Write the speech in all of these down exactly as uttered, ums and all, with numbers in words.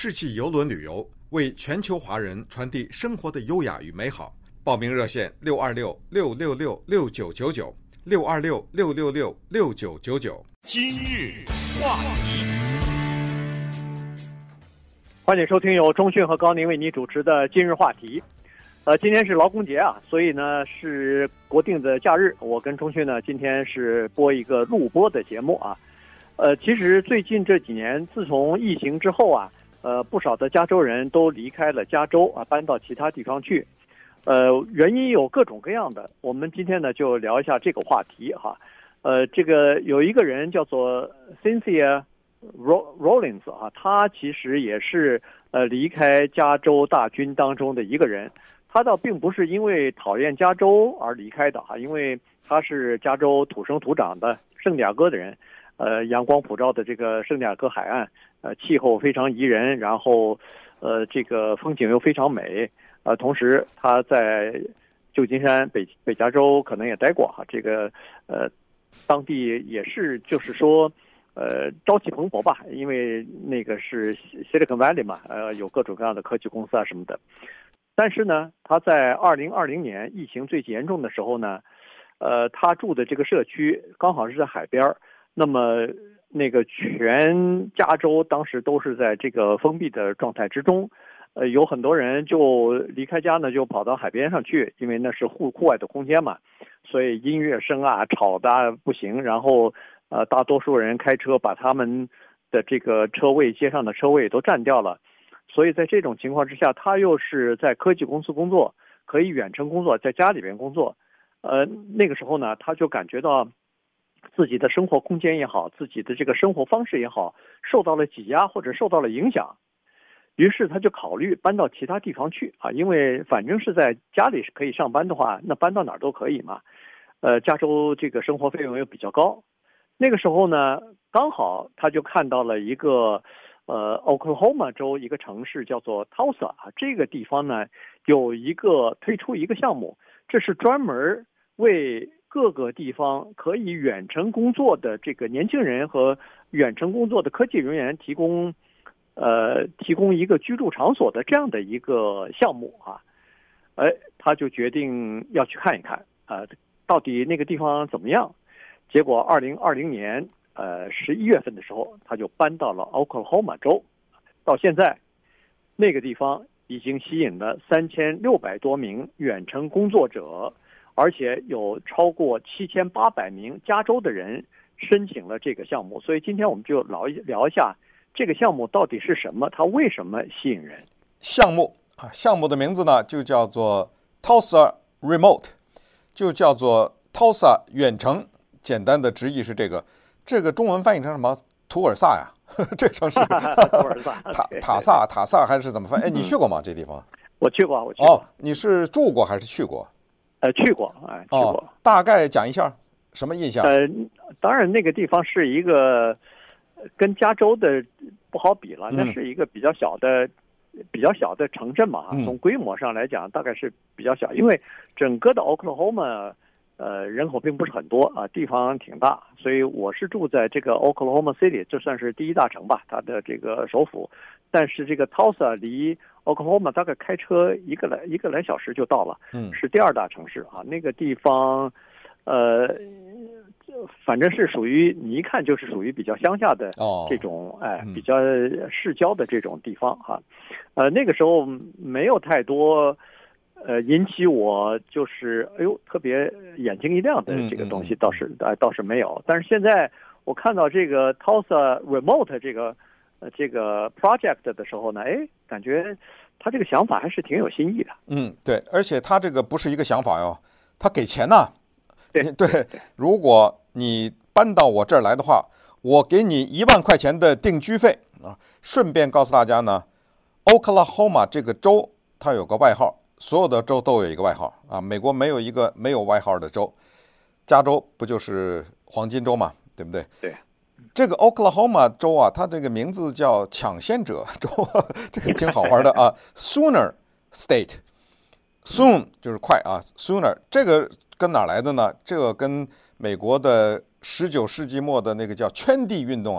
世纪邮轮旅游，为全球华人传递生活的优雅与美好。报名热线六二六六六六六九九九六二六六六六六九九九。 今日话题， 欢迎收听由钟迅和高宁为你主持的今日话题。呃，今天是劳工节啊，所以呢是国定的假日。我跟钟迅呢今天是播一个录播的节目啊。呃，其实最近这几年，自从疫情之后啊，呃，不少的加州人都离开了加州啊，搬到其他地方去。呃，原因有各种各样的。我们今天呢就聊一下这个话题哈。呃，这个有一个人叫做 Cynthia Rollins 啊，他其实也是呃离开加州大军当中的一个人。他倒并不是因为讨厌加州而离开的哈，因为他是加州土生土长的圣地亚哥的人。呃，阳光普照的这个圣地亚哥海岸，呃，气候非常宜人，然后，呃，这个风景又非常美，呃，同时他在旧金山、北北加州可能也待过哈，这个呃，当地也是就是说，呃，朝气蓬勃吧，因为那个是 Silicon Valley 嘛，呃，有各种各样的科技公司啊什么的。但是呢，他在二零二零年疫情最严重的时候呢，呃，他住的这个社区刚好是在海边儿。那么，那个全加州当时都是在这个封闭的状态之中，呃，有很多人就离开家呢，就跑到海边上去，因为那是户户外的空间嘛，所以音乐声啊吵得不行，然后呃，大多数人开车把他们的这个车位街上的车位都占掉了，所以在这种情况之下，他又是在科技公司工作，可以远程工作，在家里边工作，呃，那个时候呢，他就感觉到自己的生活空间也好，自己的这个生活方式也好，受到了挤压或者受到了影响，于是他就考虑搬到其他地方去啊，因为反正是在家里是可以上班的话，那搬到哪儿都可以嘛。呃，加州这个生活费用又比较高，那个时候呢，刚好他就看到了一个呃 Oklahoma 州一个城市叫做 Tulsa 啊，这个地方呢有一个推出一个项目，这是专门为各个地方可以远程工作的这个年轻人和远程工作的科技人员提供，呃，提供一个居住场所的这样的一个项目啊，哎，他就决定要去看一看啊、呃，到底那个地方怎么样？结果二零二零年呃十一月份的时候，他就搬到了 Oklahoma 州，到现在那个地方已经吸引了三千六百多名远程工作者。而且有超过七千八百名加州的人申请了这个项目，所以今天我们就聊一聊一下这个项目到底是什么，它为什么吸引人？ 项目啊，项目的名字呢就叫做 Tulsa Remote， 就叫做 Tulsa 远程，简单的直译是这个，这个中文翻译成什么？图尔萨呀，这城市图尔萨， 塔塔萨塔萨还是怎么翻？哎，你去过吗？这地方？ 我去过，我去过。 哦，你是住过还是去过？ 呃，去过，哎，去过、 哦。大概讲一下什么印象？ 呃，当然那个地方是一个跟加州的不好比了，那是一个比较小的、嗯、比较小的城镇嘛。从规模上来讲，大概是比较小，因为整个的 Oklahoma 呃人口并不是很多啊，地方挺大，所以我是住在这个 Oklahoma City， 这算是第一大城吧，它的这个首府。但是这个 Tulsa 离 Oklahoma 大概开车一个来一个来小时就到了，嗯，是第二大城市啊。那个地方，呃，反正是属于你一看就是属于比较乡下的这种，哦、哎，比较市郊的这种地方哈、啊。呃，那个时候没有太多，呃，引起我就是哎呦特别眼睛一亮的这个东西倒是哎、呃、倒是没有。但是现在我看到这个 Tulsa Remote 这个。这个 project 的时候呢，哎，感觉他这个想法还是挺有新意的。 嗯，对，而且他这个不是一个想法哟，他给钱呢、啊。 对对，如果你搬到我这儿来的话，我给你一万块钱的定居费啊。顺便告诉大家呢 ，Oklahoma 这个州它有个外号，所有的州都有一个外号啊。美国没有一个没有外号的州，加州不就是黄金州嘛，对不对？ 对。 这个 Oklahoma 州啊，它这个名字叫抢先者州，这个挺好玩的啊。Sooner State，Soon 就是快啊 ，Sooner 这个跟哪来的呢？这个跟美国的十九世纪末的那个叫圈地运动啊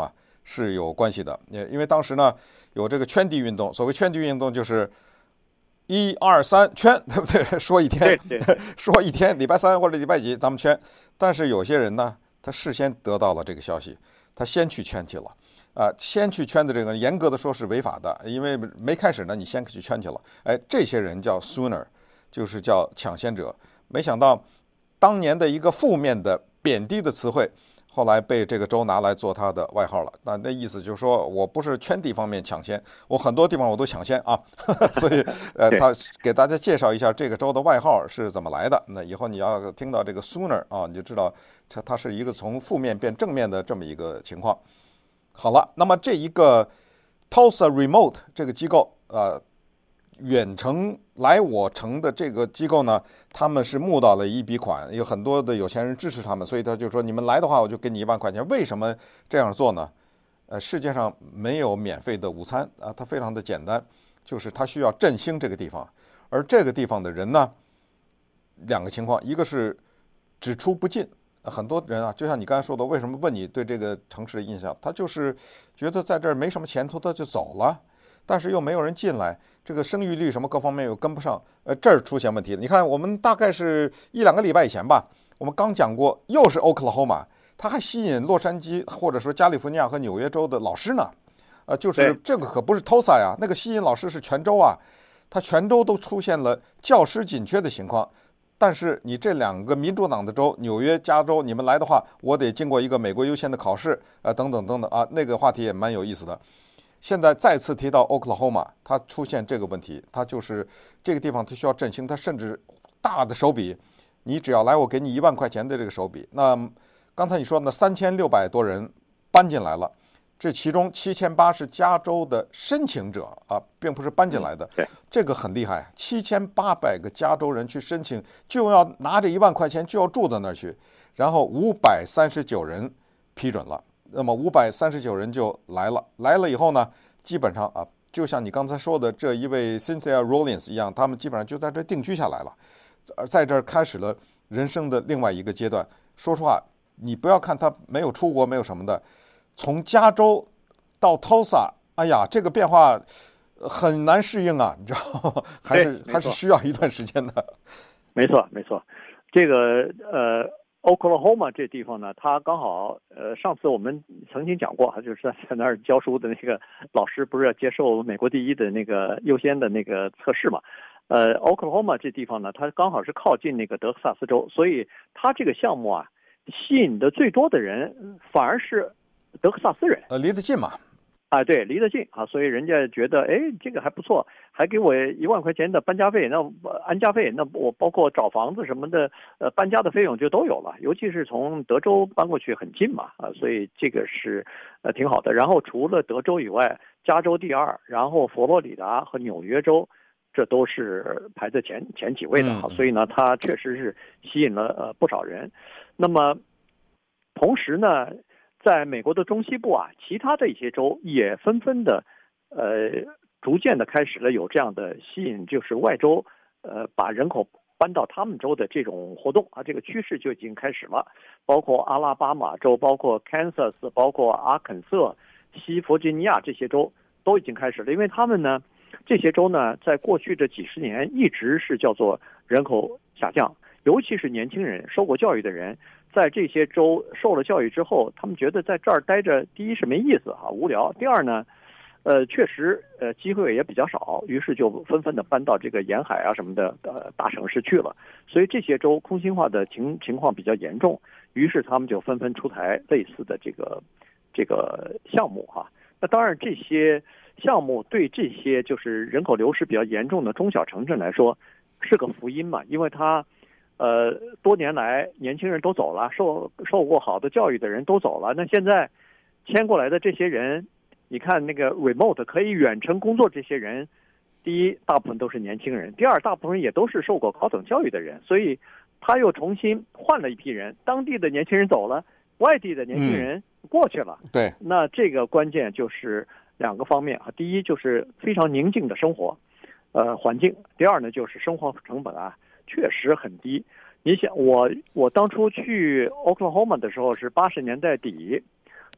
是有关系的。也因为当时呢有这个圈地运动，所谓圈地运动就是一二三圈，对不对？说一天， 对对说一天，礼拜三或者礼拜几咱们圈。但是有些人呢，他事先得到了这个消息，他先去圈去了。啊、呃，先去圈的这个，严格的说是违法的，因为没开始呢，你先去圈去了。哎，这些人叫 sooner， 就是叫抢先者。没想到当年的一个负面的贬低的词汇，后来被这个州拿来做他的外号了。那那意思就是说我不是圈地方面抢先，我很多地方我都抢先啊。所以呃，他给大家介绍一下这个州的外号是怎么来的。那以后你要听到这个 sooner 啊，你就知道它它是一个从负面变正面的这么一个情况。好了，那么这一个 Tulsa Remote 这个机构，呃，远程来我城的这个机构呢，他们是募到了一笔款，有很多的有钱人支持他们，所以他就说你们来的话，我就给你一万块钱。为什么这样做呢？呃，世界上没有免费的午餐啊，它非常的简单，就是它需要振兴这个地方，而这个地方的人呢，两个情况，一个是只出不进。很多人啊，就像你刚才说的，为什么问你对这个城市的印象？他就是觉得在这儿没什么前途，他就走了，但是又没有人进来，这个生育率什么各方面又跟不上，呃，这儿出现问题了。你看，我们大概是一两个礼拜以前吧，我们刚讲过，又是 Oklahoma， 它还吸引洛杉矶或者说加利福尼亚和纽约州的老师呢，呃，就是这个可不是 Tulsa 呀，那个吸引老师是全州啊，它全州都出现了教师紧缺的情况。但是你这两个民主党的州，纽约、加州，你们来的话，我得经过一个美国优先的考试，啊、呃，等等等等啊，那个话题也蛮有意思的。现在再次提到 Oklahoma， 它出现这个问题，它就是这个地方它需要振兴，它甚至大的手笔，你只要来，我给你一万块钱的这个手笔。那刚才你说那三千六百多人搬进来了。这其中七千八是加州的申请者啊，并不是搬进来的。 对， 这个很厉害，七千八百个加州人去申请，就要拿着一万块钱就要住到那儿去，然后五百三十九人批准了，那么五百三十九人就来了。来了以后呢，基本上啊，就像你刚才说的这一位 Cynthia Rollins 一样，他们基本上就在这定居下来了，而在这儿开始了人生的另外一个阶段。说实话，你不要看他没有出国，没有什么的。从加州到 Tulsa， 哎呀，这个变化很难适应啊，你知道吗？还是还是需要一段时间的。 没错，没错。这个呃 ，Oklahoma 这地方呢，它刚好呃，上次我们曾经讲过，就是在在那儿教书的那个老师不是要接受美国第一的那个优先的那个测试嘛？呃 ，Oklahoma 这地方呢，它刚好是靠近那个德克萨斯州，所以它这个项目啊，吸引的最多的人反而是德克萨斯人， 呃，离得近嘛， 啊，对，离得近啊，所以人家觉得，哎，这个还不错，还给我一万块钱的搬家费，那安家费，那我包括找房子什么的，呃，搬家的费用就都有了。尤其是从德州搬过去很近嘛，啊，所以这个是呃挺好的。然后除了德州以外，加州第二，然后佛罗里达和纽约州，这都是排在前前几位的哈。所以呢，它确实是吸引了呃不少人。那么同时呢，在美国的中西部啊，其他的一些州也纷纷的，呃，逐渐的开始了有这样的吸引，就是外州，呃，把人口搬到他们州的这种活动啊，这个趋势就已经开始了。包括阿拉巴马州，包括 Kansas， 包括阿肯色、西弗吉尼亚这些州都已经开始了，因为他们呢，这些州呢，在过去这几十年一直是叫做人口下降，尤其是年轻人、受过教育的人。在这些州受了教育之后，他们觉得在这儿待着，第一是没意思哈，无聊；第二呢，呃，确实呃机会也比较少，于是就纷纷的搬到这个沿海啊什么的呃大城市去了。所以这些州空心化的情情况比较严重，于是他们就纷纷出台类似的这个这个项目哈。那当然，这些项目对这些就是人口流失比较严重的中小城镇来说是个福音嘛，因为它。呃，多年来年轻人都走了，受受过好的教育的人都走了，那现在迁过来的这些人，你看那个 remote 可以远程工作，这些人，第一大部分都是年轻人，第二大部分也都是受过高等教育的人，所以他又重新换了一批人，当地的年轻人走了，外地的年轻人过去了， 嗯、对， 那这个关键就是两个方面啊，第一就是非常宁静的生活，呃环境，第二呢就是生活成本啊。确实很低。你想，我我当初去 Oklahoma 的时候是八十年代底，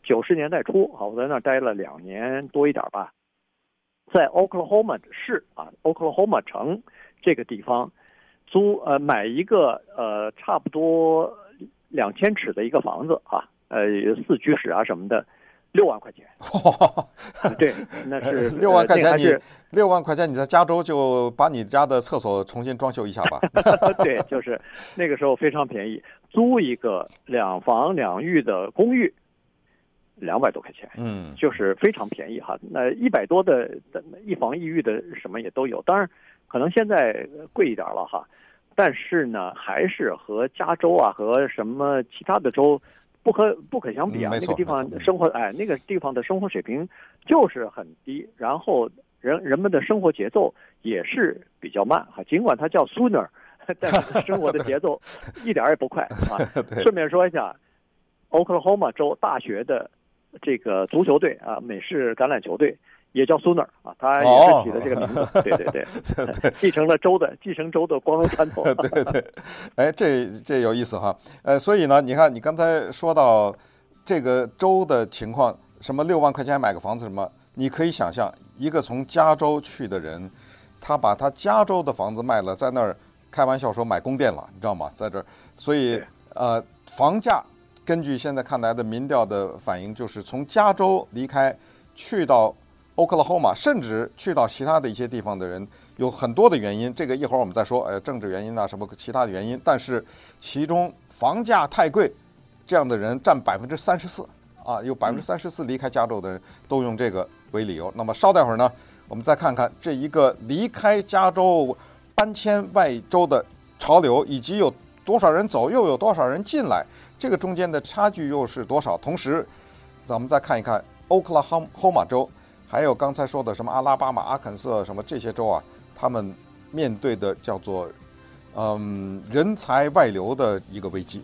九十年代初啊，我在那儿待了两年多一点吧，在 Oklahoma 市啊 ，Oklahoma 城这个地方租呃买一个呃差不多两千尺的一个房子啊，呃四居室啊什么的，六万块钱。对，那是六万块钱你， 你六万块钱你在加州就把你家的厕所重新装修一下吧。 对，就是那个时候非常便宜，租一个两房两浴的公寓，两百多块钱， 嗯， 就是非常便宜哈。那一百多的一房一浴的什么也都有，当然可能现在贵一点了哈，但是呢，还是和加州啊和什么其他的州不可不可相比啊。 嗯、 那个地方生活，哎，那个地方的生活水平就是很低，然后人人们的生活节奏也是比较慢哈。尽管它叫 sooner， 但是生活的节奏一点也不快啊。顺便说一下，Oklahoma 州大学的这个足球队啊，美式橄榄球队也叫 Sooner 啊，他也是起了这个名字，哦、对对对，继承了州的继承州的光荣传统。 对对，哎，这这有意思哈，呃，所以呢，你看你刚才说到这个州的情况，什么六万块钱买个房子什么，你可以想象一个从加州去的人，他把他加州的房子卖了，在那儿开玩笑说买宫殿了，你知道吗？在这儿，所以呃，房价。根据现在看来的民调的反应，就是从加州离开去到欧克拉荷马，甚至去到其他的一些地方的人，有很多的原因。这个一会儿我们再说，呃，政治原因啊，什么其他的原因。但是其中房价太贵，这样的人占百分之三十四啊，有百分之三十四离开加州的人都用这个为理由。那么稍待会儿呢，我们再看看这一个离开加州搬迁外州的潮流，以及有多少人走，又有多少人进来。这个中间的差距又是多少？同时，咱们再看一看欧克拉荷马州，还有刚才说的什么阿拉巴马、阿肯色什么这些州啊，他们面对的叫做嗯人才外流的一个危机。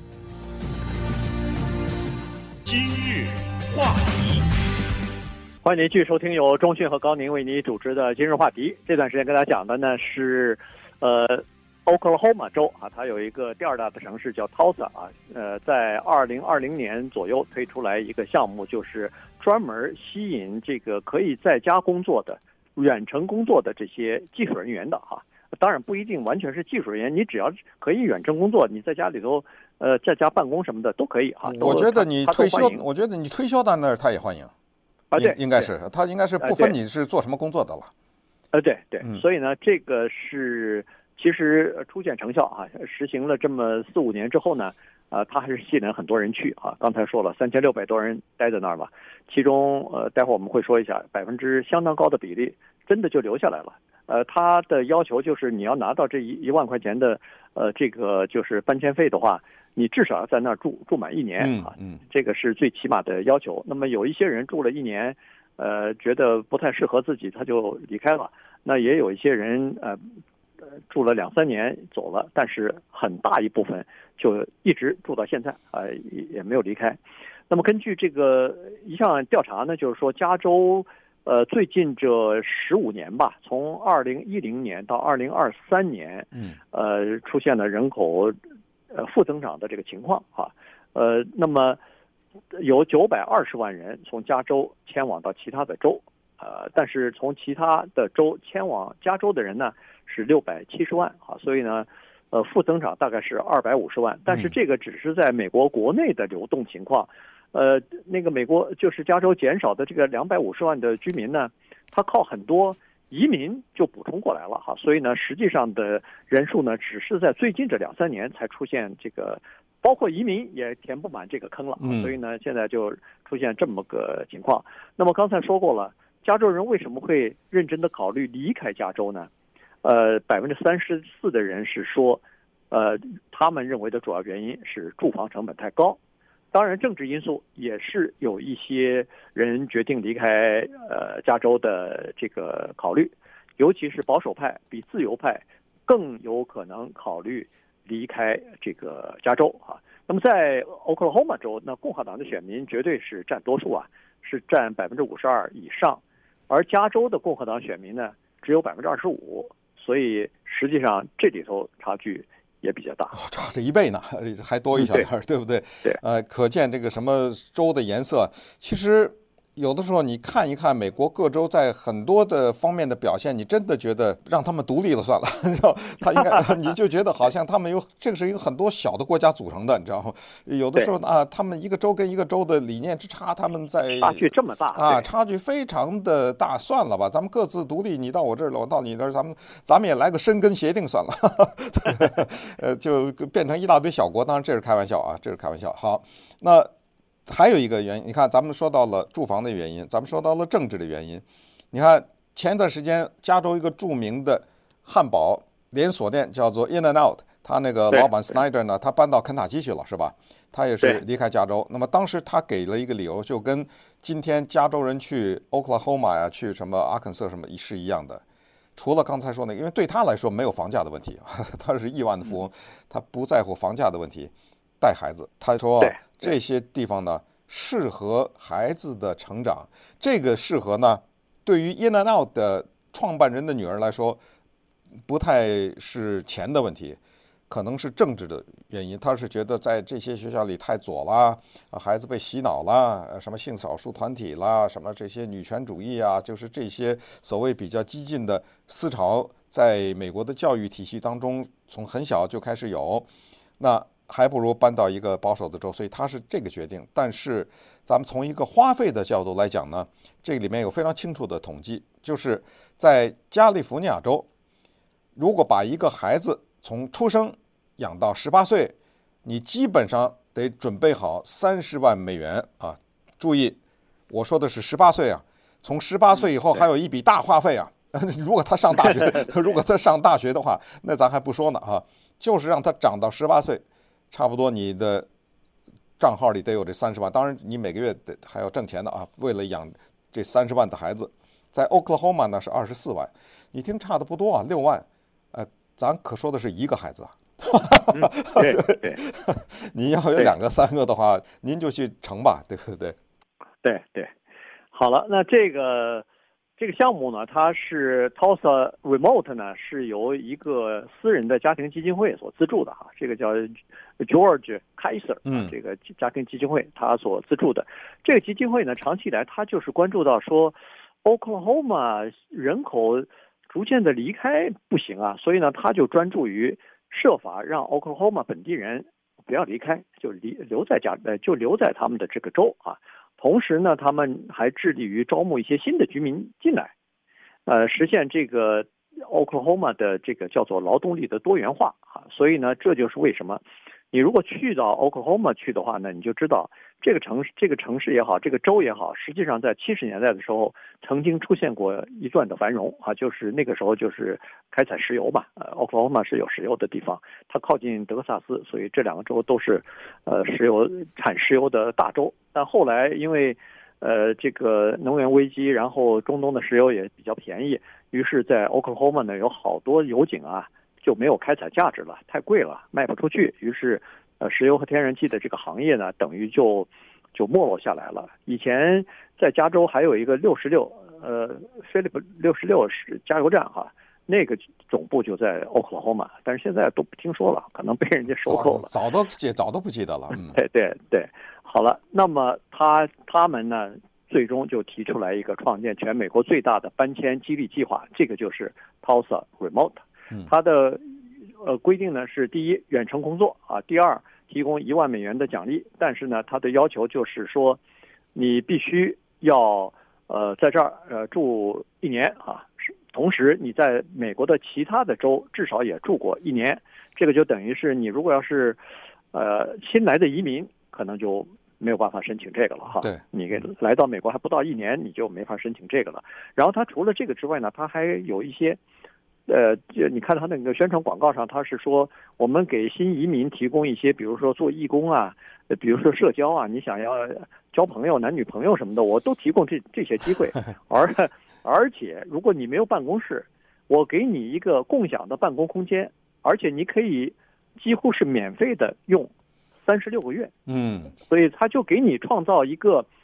今日话题， 欢迎您继续收听由钟迅和高宁为您主持的今日话题。这段时间跟大家讲的呢是，呃。Oklahoma 州啊，它有一个第二大的城市叫 Tulsa 啊，呃，在二零二零年左右推出来一个项目，就是专门吸引这个可以在家工作的、远程工作的这些技术人员的哈、啊。当然不一定完全是技术人员，你只要可以远程工作，你在家里头呃在家办公什么的都可以哈、啊。 我觉得你退休，我觉得你退休到那儿他也欢迎啊，对， 应该是他应该是不分你是做什么工作的了。 呃，对对， 嗯、 所以呢，这个是。其实初见成效啊，实行了这么四五年之后呢，呃，它还是吸引了很多人去啊。刚才说了，三千六百多人待在那儿了，其中呃，待会儿我们会说一下，百分之相当高的比例真的就留下来了。呃，他的要求就是你要拿到这一一万块钱的呃这个就是搬迁费的话，你至少要在那儿住住满一年啊， 嗯，嗯这个是最起码的要求。那么有一些人住了一年，呃，觉得不太适合自己，他就离开了。那也有一些人呃。住了两三年走了，但是很大一部分就一直住到现在啊、呃，也没有离开。那么根据这个一项调查呢，就是说加州呃最近这十五年吧，从二零一零年到二零二三年， 嗯， 呃出现了人口呃负增长的这个情况啊，呃，那么有九百二十万人从加州迁往到其他的州，呃，但是从其他的州迁往加州的人呢？是六百七十万啊，所以呢，呃，负增长大概是二百五十万，但是这个只是在美国国内的流动情况，呃，那个美国就是加州减少的这个两百五十万的居民呢，他靠很多移民就补充过来了哈，所以呢，实际上的人数呢，只是在最近这两三年才出现这个，包括移民也填不满这个坑了，所以呢，现在就出现这么个情况。那么刚才说过了，加州人为什么会认真的考虑离开加州呢？呃，百分之三十四的人是说，呃，他们认为的主要原因是住房成本太高。当然，政治因素也是有一些人决定离开呃加州的这个考虑，尤其是保守派比自由派更有可能考虑离开这个加州啊。那么在 Oklahoma 州，那共和党的选民绝对是占多数啊，是占百分之五十二以上，而加州的共和党选民呢只有百分之二十五。所以实际上这里头差距也比较大， 哦、差这一倍呢，还多一小点， 嗯、 对不对？ 对， 呃，可见这个什么州的颜色，其实。有的时候你看一看美国各州在很多的方面的表现，你真的觉得让他们独立了算了，你知道，他应该你就觉得好像他们有这个是一个很多小的国家组成的，你知道吗？有的时候啊，他们一个州跟一个州的理念之差，他们在差距这么大啊，差距非常的大，算了吧，咱们各自独立，你到我这儿了，我到你那儿，咱们咱们也来个申根协定算了，呃，就变成一大堆小国，当然这是开玩笑啊，这是开玩笑。好，那。还有一个原因，你看，咱们说到了住房的原因，咱们说到了政治的原因。你看，前一段时间，加州一个著名的汉堡连锁店叫做 In and Out， 他那个老板 Snyder 呢，他搬到肯塔基去了，是吧？他也是离开加州。那么当时他给了一个理由，就跟今天加州人去 Oklahoma 呀、去什么阿肯色什么是一样的。除了刚才说那个，因为对他来说没有房价的问题，他是亿万的富翁，他不在乎房价的问题。带孩子，他说这些地方呢适合孩子的成长。这个适合呢，对于 In and Out 的创办人的女儿来说，不太是钱的问题，可能是政治的原因。他是觉得在这些学校里太左啦，孩子被洗脑啦，什么性少数团体啦，什么这些女权主义啊，就是这些所谓比较激进的思潮，在美国的教育体系当中，从很小就开始有。那还不如搬到一个保守的州，所以他是这个决定。但是咱们从一个花费的角度来讲呢，这里面有非常清楚的统计，就是在加利福尼亚州，如果把一个孩子从出生养到十八岁，你基本上得准备好三十万美元啊！注意，我说的是十八岁啊，从十八岁以后还有一笔大花费啊。如果他上大学，如果他上大学的话，那咱还不说呢啊，就是让他长到十八岁。差不多你的账号里得有这三十万，当然你每个月得还要挣钱的啊。为了养这三十万的孩子，在 Oklahoma 呢是二十四万，你听差的不多啊，六万，呃，咱可说的是一个孩子啊。 嗯、对对， 您要有两个三个的话，您就去乘吧，对不对？ 对对，好了，那这个。这个项目呢，它是 Tulsa Remote 呢，是由一个私人的家庭基金会所资助的哈，这个叫 George Kaiser， 嗯，这个家庭基金会它所资助的。这个基金会呢，长期以来它就是关注到说 ，Oklahoma 人口逐渐的离开不行啊，所以呢，他就专注于设法让 Oklahoma 本地人不要离开，就离留在家呃，就留在他们的这个州啊。同时呢，他们还致力于招募一些新的居民进来，呃，实现这个 Oklahoma 的这个叫做劳动力的多元化啊。所以呢，这就是为什么你如果去到 Oklahoma 去的话呢，你就知道这个城市、这个城市也好，这个州也好，实际上在七十年代的时候曾经出现过一段的繁荣啊，就是那个时候就是开采石油嘛，呃 ，Oklahoma 是有石油的地方，它靠近德克萨斯，所以这两个州都是呃石油产石油的大州。但后来因为呃这个能源危机，然后中东的石油也比较便宜，于是在 Oklahoma 呢有好多油井啊就没有开采价值了，太贵了，卖不出去。于是，呃，石油和天然气的这个行业呢，等于就就没落下来了。以前在加州还有一个六十六，呃，菲利普六十六是加油站哈，那个总部就在 Oklahoma， 但是现在都不听说了，可能被人家收购了。 早, 早都记早都不记得了。嗯， 对对对，好了，那么他他们呢，最终就提出来一个创建全美国最大的搬迁激励计划，这个就是 Tulsa Remote。它的呃规定呢是第一远程工作啊，第二提供一万美元的奖励，但是呢它的要求就是说你必须要呃在这儿呃住一年啊，同时你在美国的其他的州至少也住过一年，这个就等于是你如果要是呃新来的移民，可能就没有办法申请这个了哈。 对， 你给来到美国还不到一年，你就没法申请这个了。然后它除了这个之外呢，它还有一些。呃，就你看他那个宣传广告上，他是说我们给新移民提供一些，比如说做义工啊，比如说社交啊，你想要交朋友、男女朋友什么的，我都提供这这些机会。而而且，如果你没有办公室，我给你一个共享的办公空间，而且你可以几乎是免费的用三十六个月。 嗯， 所以他就给你创造一个。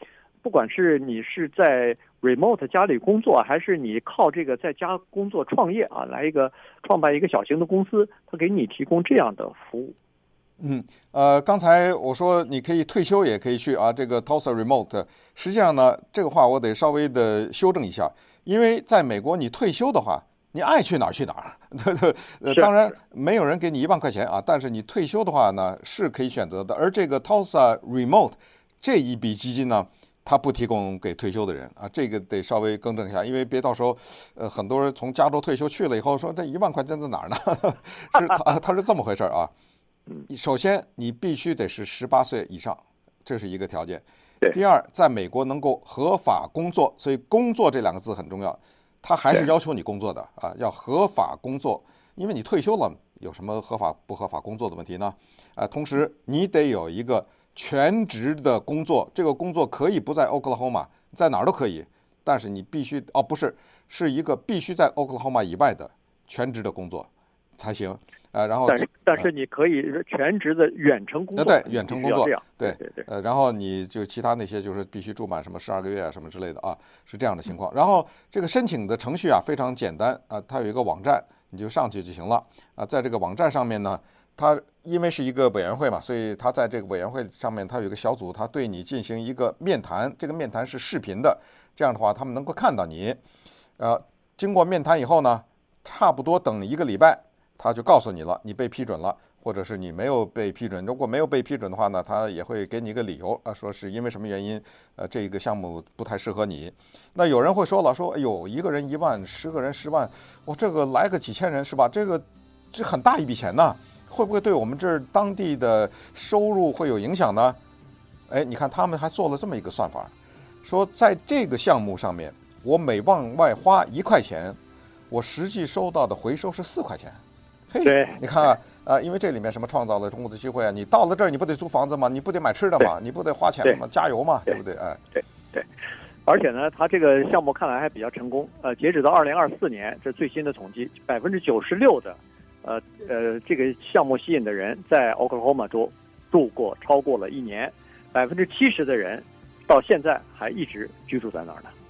不管是你是在 remote 家里工作，还是你靠这个在家工作创业啊，来一个创办一个小型的公司，它给你提供这样的服务。 嗯，呃，刚才我说你可以退休也可以去啊，这个 Tulsa Remote， 实际上呢，这个话我得稍微的修正一下，因为在美国你退休的话，你爱去哪儿去哪儿，对对，呃，当然没有人给你一万块钱啊，但是你退休的话呢是可以选择的，而这个 Tulsa Remote 这一笔基金呢，它不提供给退休的人啊，这个得稍微更正一下，因为别到时候，呃，很多人从加州退休去了以后说这一万块钱在哪儿呢？是它它是这么回事啊。首先，你必须得是十八岁以上，这是一个条件。第二，在美国能够合法工作，所以“工作”这两个字很重要。他还是要求你工作的啊，要合法工作，因为你退休了，有什么合法不合法工作的问题呢？啊，同时你得有一个全职的工作，这个工作可以不在 Oklahoma， 在哪儿都可以，但是你必须哦，不是，是一个必须在 Oklahoma 以外的全职的工作才行。呃，然后但是但是你可以全职的远程工作， 对，远程工作， 对对对， 呃，然后你就其他那些就是必须住满什么十二个月啊什么之类的啊，是这样的情况。然后这个申请的程序啊非常简单啊，它有一个网站，你就上去就行了啊。在这个网站上面呢，它因为是一个委员会嘛，所以它在这个委员会上面，它有一个小组，它对你进行一个面谈，这个面谈是视频的，这样的话他们能够看到你。呃，经过面谈以后呢，差不多等一个礼拜。他就告诉你了，你被批准了，或者是你没有被批准。如果没有被批准的话呢，他也会给你一个理由啊，说是因为什么原因，呃，这个项目不太适合你。那有人会说了，说哎呦，一个人一万，十个人十万，我这个来个几千人是吧？这个这很大一笔钱呢，会不会对我们这儿当地的收入会有影响呢？哎，你看他们还做了这么一个算法，说在这个项目上面，我每往外花一块钱，我实际收到的回收是四块钱。嘿， 对， 你看啊，呃，因为这里面什么创造了中国的机会啊，你到了这儿你不得租房子吗？你不得买吃的吗？你不得花钱吗？加油嘛，对不对？哎， 对对，而且呢，它这个项目看来还比较成功。呃，截止到二零二四年，这最新的统计，百分之九十六的，呃呃，这个项目吸引的人在 Oklahoma 州住过超过了一年，百分之七十的人到现在还一直居住在那儿呢。